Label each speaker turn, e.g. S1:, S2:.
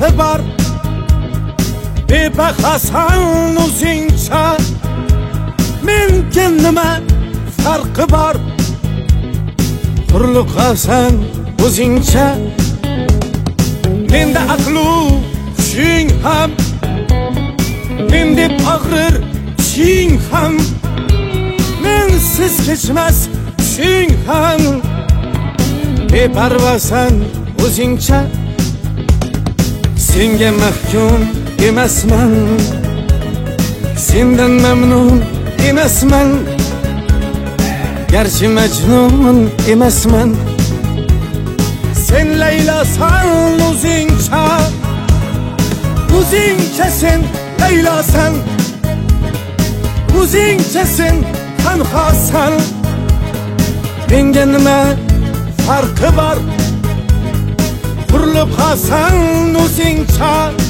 S1: farqi bor, bebahosan o'zingcha. Menga nima farqi bor, hurliqasan o'zingcha. Menda aqlu hushing ham, menda og'rir tushing ham, mensiz kechmas tushing ham. Beparvosan o'zingcha. Senga mahkum emasman, sendan mamnun emasman, garchi majnun emasman. Sen Laylosan o'zingcha, o'zingcha sen Laylosan, o'zingcha sen tanhosan. Menga nima farqi bor, burilib qolsan o'zingcha.